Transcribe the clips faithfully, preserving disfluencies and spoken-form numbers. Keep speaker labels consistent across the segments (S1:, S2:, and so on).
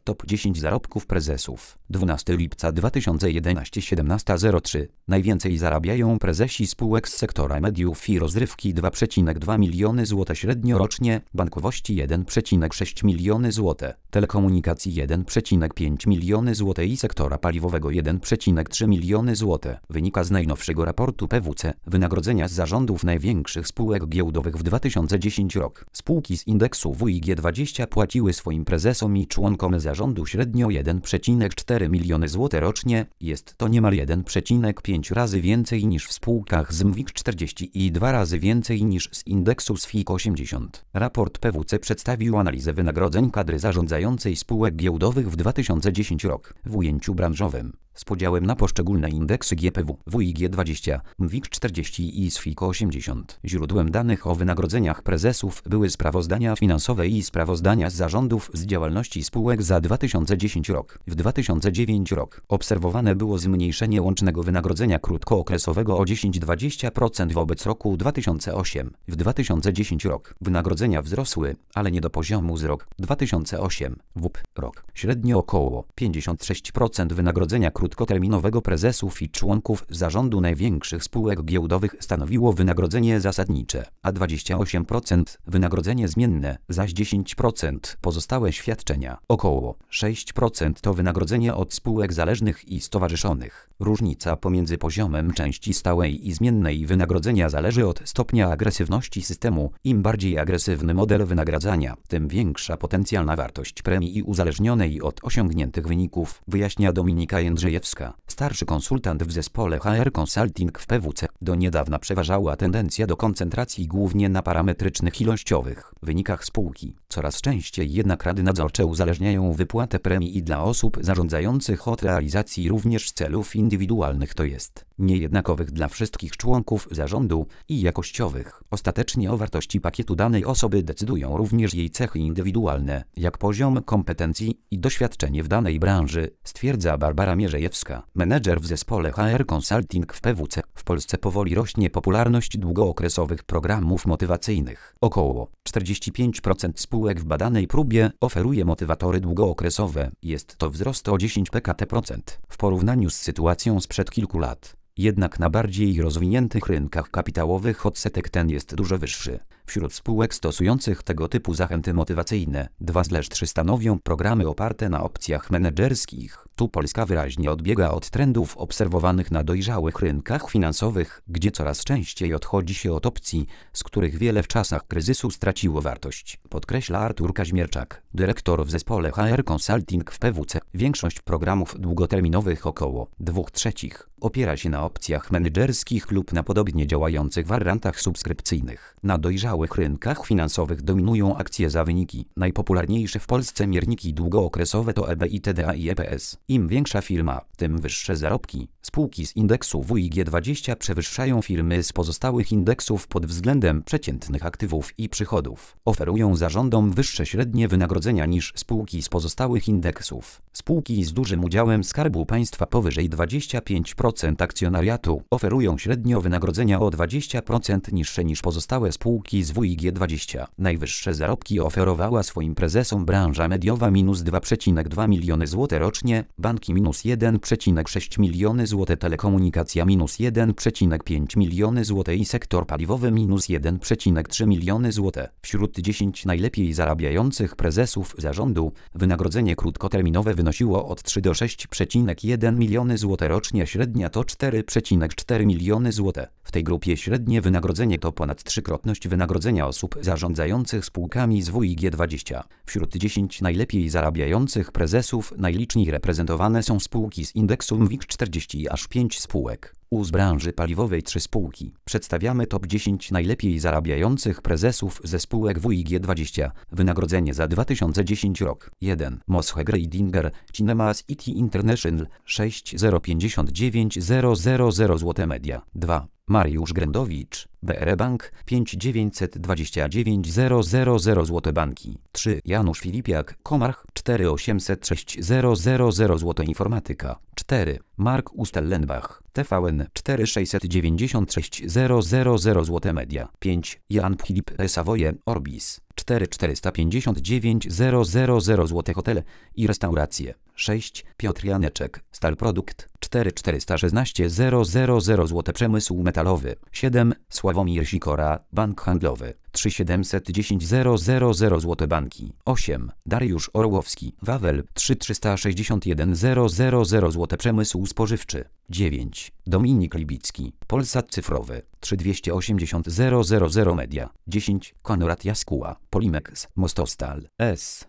S1: Top dziesięć zarobków prezesów. dwunastego lipca dwa tysiące jedenastego siedemnaście zero trzy. Najwięcej zarabiają prezesi spółek z sektora mediów i rozrywki dwa przecinek dwa miliony złotych średnio rocznie, bankowości jeden przecinek sześć miliony złotych, telekomunikacji jeden przecinek pięć miliony złotych i sektora paliwowego jeden przecinek trzy miliony złotych. Wynika z najnowszego raportu P W C wynagrodzenia z zarządów największych spółek giełdowych w dwa tysiące dziesiątym roku. Spółki z indeksu W I G dwadzieścia płaciły swoim prezesom i członkom zarządu średnio jeden przecinek cztery miliony złotych rocznie. Jest to niemal jeden przecinek pięć razy więcej niż w spółkach z M W I G czterdzieści i dwa razy więcej niż z indeksu S F I K osiemdziesiąt. Raport P W C przedstawił analizę wynagrodzeń kadry zarządzającej spółek giełdowych w dwa tysiące dziesiątym roku w ujęciu branżowym, z podziałem na poszczególne indeksy G P W, W I G dwadzieścia, M W I G czterdzieści i S F I K osiemdziesiąt. Źródłem danych o wynagrodzeniach prezesów były sprawozdania finansowe i sprawozdania z zarządów z działalności spółek za dwa tysiące dziesiąty rok. W dwa tysiące dziewiątym roku obserwowane było zmniejszenie łącznego wynagrodzenia krótkookresowego o dziesięć do dwudziestu procent wobec roku dwa tysiące ósmego. W dwa tysiące dziesiątym roku wynagrodzenia wzrosły, ale nie do poziomu z roku dwa tysiące ósmego. W U P rok średnio około pięćdziesiąt sześć procent wynagrodzenia krótkoterminowego prezesów i członków zarządu największych spółek giełdowych stanowiło wynagrodzenie zasadnicze, a dwadzieścia osiem procent wynagrodzenie zmienne, zaś dziesięć procent pozostałe świadczenia. Około sześć procent to wynagrodzenie od spółek zależnych i stowarzyszonych. Różnica pomiędzy poziomem części stałej i zmiennej wynagrodzenia zależy od stopnia agresywności systemu. Im bardziej agresywny model wynagradzania, tym większa potencjalna wartość premii i uzależnionej od osiągniętych wyników, wyjaśnia Dominika Jędrzejewska, starszy konsultant w zespole H R Consulting w P W C. Do niedawna przeważała tendencja do koncentracji głównie na parametrycznych ilościowych wynikach spółki. Coraz częściej jednak rady nadzorcze uzależniają wypłatę premii i dla osób zarządzających od realizacji również celów indywidualnych, to jest niejednakowych dla wszystkich członków zarządu, i jakościowych. Ostatecznie o wartości pakietu danej osoby decydują również jej cechy indywidualne, jak poziom kompetencji i doświadczenie w danej branży, stwierdza Barbara Mierzejewska, menedżer w zespole H R Consulting w P W C. W Polsce powoli rośnie popularność długookresowych programów motywacyjnych. Około czterdzieści pięć procent spółek w badanej próbie oferuje motywatory długookresowe. Jest to wzrost o dziesięć procent w porównaniu z sytuacją sprzed kilku lat. Jednak na bardziej rozwiniętych rynkach kapitałowych odsetek ten jest dużo wyższy. Wśród spółek stosujących tego typu zachęty motywacyjne, dwa z trzy stanowią programy oparte na opcjach menedżerskich. Tu Polska wyraźnie odbiega od trendów obserwowanych na dojrzałych rynkach finansowych, gdzie coraz częściej odchodzi się od opcji, z których wiele w czasach kryzysu straciło wartość. Podkreśla Artur Kaźmierczak, dyrektor w zespole H R Consulting w P W C. Większość programów długoterminowych, około dwóch trzecich, opiera się na opcjach menedżerskich lub na podobnie działających wariantach subskrypcyjnych. Na dojrzałych rynkach finansowych dominują akcje za wyniki. Najpopularniejsze w Polsce mierniki długookresowe to E B I, T D A i E P S. Im większa firma, tym wyższe zarobki. Spółki z indeksu W I G dwadzieścia przewyższają firmy z pozostałych indeksów pod względem przeciętnych aktywów i przychodów. Oferują zarządom wyższe średnie wynagrodzenia niż spółki z pozostałych indeksów. Spółki z dużym udziałem Skarbu Państwa powyżej dwadzieścia pięć procent akcjonariatu oferują średnio wynagrodzenia o dwadzieścia procent niższe niż pozostałe spółki z W I G dwadzieścia. Najwyższe zarobki oferowała swoim prezesom branża mediowa minus dwa przecinek dwa miliony złotych rocznie, banki minus jeden przecinek sześć miliony złotych, telekomunikacja minus jeden przecinek pięć miliony złotych i sektor paliwowy minus jeden przecinek trzy miliony złotych. Wśród dziesięciu najlepiej zarabiających prezesów zarządu wynagrodzenie krótkoterminowe wynosiło od trzy do sześciu przecinek jeden miliony złotych rocznie, średnia to cztery przecinek cztery miliony złotych. W tej grupie średnie wynagrodzenie to ponad trzykrotność wynagrodzenia osób zarządzających spółkami z W I G dwadzieścia. Wśród dziesięciu najlepiej zarabiających prezesów najliczniej reprezentowane są spółki z indeksu M W I G czterdzieści, aż pięć spółek. U z branży paliwowej trzy spółki. Przedstawiamy top dziesięć najlepiej zarabiających prezesów ze spółek W I G dwadzieścia. Wynagrodzenie za dwa tysiące dziesiąty rok. jeden. Moshe Greidinger, Cinemas I T International, sześć zero pięćdziesiąt dziewięć zero zero zero zł Media. dwa. Mariusz Grędowicz, B R Bank, pięć dziewięćset dwadzieścia dziewięć zero zero zero zł Banki. trzy. Janusz Filipiak, Komarch, cztery osiemset sześć zero zero zero zł Informatyka. cztery. Mark Ustellenbach, T V N, cztery sześćset dziewięćdziesiąt sześć zero zero zero zł Media. pięć. Jan Filip Savoye, Orbis, cztery czterysta pięćdziesiąt dziewięć tysięcy zł Hotele i restauracje sześć Piotr Janeczek Stal Produkt cztery czterysta szesnaście tysięcy zł Przemysł metalowy siedem Sławomir Sikora Bank handlowy trzy siedemset dziesięć tysięcy zł Banki osiem Dariusz Orłowski Wawel trzy trzysta sześćdziesiąt jeden tysięcy zł Przemysł spożywczy dziewięć Dominik Libicki Polsat cyfrowy trzy dwieście osiemdziesiąt tysięcy Media dziesięć Konrad Jaskuła Polimex Mostostal S.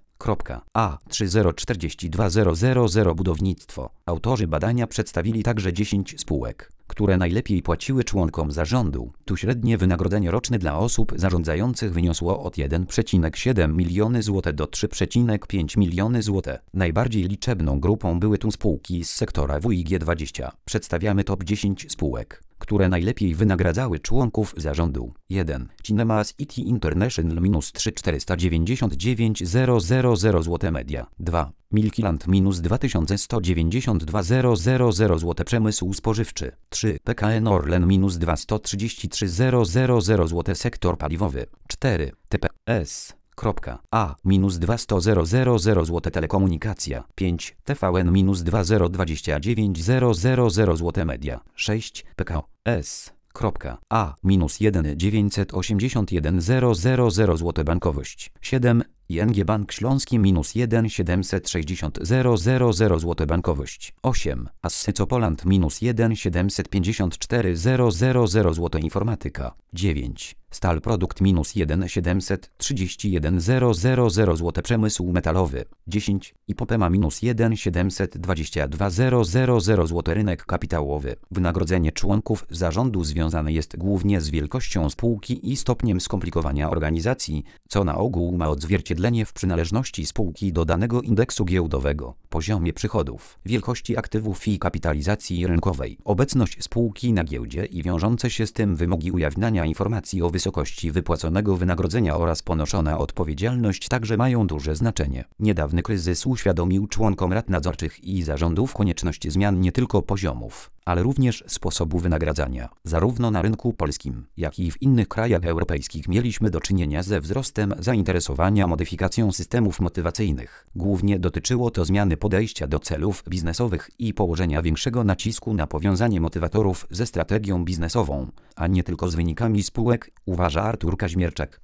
S1: A trzy zero cztery dwa zero zero zero Budownictwo. Autorzy badania przedstawili także dziesięć spółek, które najlepiej płaciły członkom zarządu. Tu średnie wynagrodzenie roczne dla osób zarządzających wyniosło od jeden przecinek siedem miliony złotych do trzy przecinek pięć miliony złotych. Najbardziej liczebną grupą były tu spółki z sektora W I G dwadzieścia. Przedstawiamy top dziesięć spółek, które najlepiej wynagradzały członków zarządu. jeden Cinemas I T International minus trzy czterysta dziewięćdziesiąt dziewięć tysięcy zł Media dwa Milkiland minus dwa tysiące sto dziewięćdziesiąt dwa tysiące zł Przemysł spożywczy trzy P K N Orlen minus dwieście trzydzieści trzy tysiące zł Sektor paliwowy cztery T P S A minus dwieście tysięcy zł Telekomunikacja pięć T V N minus dwa tysiące dwadzieścia dziewięć tysięcy zł Media sześć P K S A minus dziewięćset osiemdziesiąt jeden tysięcy zł Bankowość siedem I N G Bank Śląski minus jeden siedemset sześćdziesiąt tysięcy zł Bankowość osiem Asseco Poland minus jeden siedemset pięćdziesiąt cztery tysiące zł Informatyka dziewięć Stal Produkt minus jeden siedemset trzydzieści jeden tysięcy zł Przemysł metalowy dziesięć Ipopema minus jeden siedemset dwadzieścia dwa tysiące zł Rynek kapitałowy. Wynagrodzenie członków zarządu związane jest głównie z wielkością spółki i stopniem skomplikowania organizacji, co na ogół ma odzwierciedlenie w przynależności spółki do danego indeksu giełdowego, poziomie przychodów, wielkości aktywów i kapitalizacji rynkowej. Obecność spółki na giełdzie i wiążące się z tym wymogi ujawniania informacji o wysokości wypłaconego wynagrodzenia oraz ponoszona odpowiedzialność także mają duże znaczenie. Niedawny kryzys uświadomił członkom rad nadzorczych i zarządów konieczność zmian nie tylko poziomów, ale również sposobu wynagradzania. Zarówno na rynku polskim, jak i w innych krajach europejskich mieliśmy do czynienia ze wzrostem zainteresowania modyfikacją systemów motywacyjnych. Głównie dotyczyło to zmiany podejścia do celów biznesowych i położenia większego nacisku na powiązanie motywatorów ze strategią biznesową, a nie tylko z wynikami spółek, uważa Artur Kaźmierczak.